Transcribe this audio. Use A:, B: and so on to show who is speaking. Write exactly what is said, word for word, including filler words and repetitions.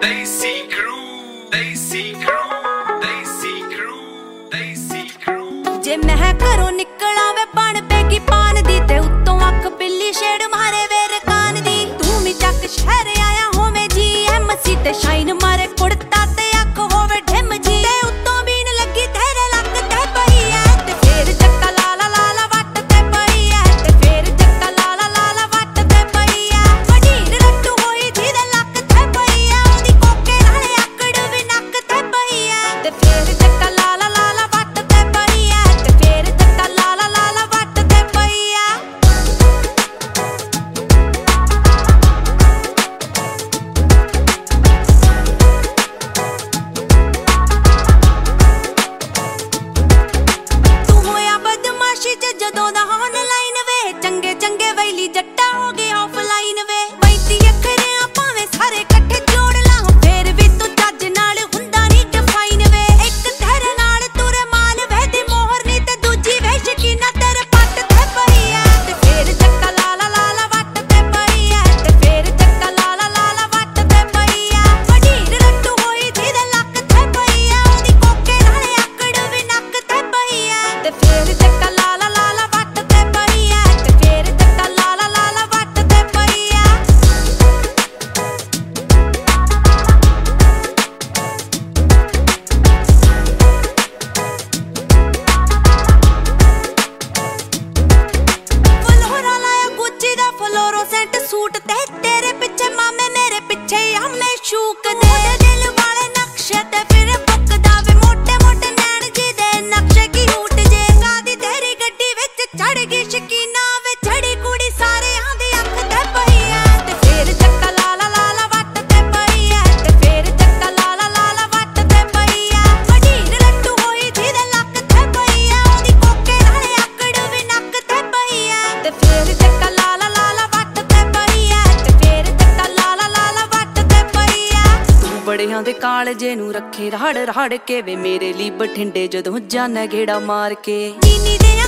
A: Desi crew, Desi crew, Desi crew, Desi crew।
B: जे मैं घरों निकला वे बन पेगी पान दी ते उत्तों अख बिल्ली शेड मारे वेर कान दी। तू मी चक शहर आया होवे जी एम सी ते शाइन मारे कुड़ता ते अख होवे ढिम जी ते उत्तों बीन लगी तेरे लक ते पई है ते फेर जक्का लाला लाला वट ते पई है ते फेर जक्का लाला लाला वट ते पई है। वडीर रट्टू होई जी दे लक ते पई है ओदी कोके नाले आकड़ भी नक ते पई है ते फेर जक्का लाला लाला वट ते पई है ते फेर जक्का लाला लाला वट ते पई है। तू होया बदमाशी च जदों दा ऑनलाइन वे चंगे चंगे वैली जट्टा हो गए ऑफलाइन वे पैंती अखरे आ भावें सारे इकट्ठे जोड़ ला फेर भी तू जज नाल हुंदा नी डिफाइन वे। एक तेरे नाल तुरे मान वे दी मोहर नी ते दूजी वे शकीना तेरे पट ते पई है ते फेर जक्का लाला लाला वट ते पई है ते फेर जक्का लाला लाला वट ते पई है। वडीर रट्टू होई जी दे लक ते पई है ओदी कोके नाले आकड़ भी नक ते पई है ते फेर जक्का लाला लाला वट ते पई है ते फेर जक्का लाला लाला वट ते पई है। फलोरा लाया गुच्ची दा फ्लोरोसेंट सूट ते तेरे पिछे मामे मेरे पिछे हमें शूक दे दिल वाले नक्शे ते फिर बुकदा वे मोटे मोटे नैन जी दे नक्शे की रूट जे कादी तेरी गड्डी विच चढ़ गई शकीना वे छड़ी कुड़ी सारे आंदी अख ते पई है ते फिर जक्का लाला लाला वट ते पई है ते फिर जक्का लाला लाला वट ते पई है। वडीर रट्टू होई जी दे लक ते पई है ओदी कोके नाले आकड़ भी नक ते पई है ते फिर जक्का लाला लाला वट ते पई है ते फिर जक्का लाला लाला वट ते पई है। तू बड़ियां दे कालजे नूं रखे राड़ राड़ के वे मेरे ਲਈ ਬਠਿੰਡੇ ਜਦੋਂ ਜਾਣਾ ਗੇੜਾ ਮਾਰ ਕੇ ਚੀਨੀ ਦੇ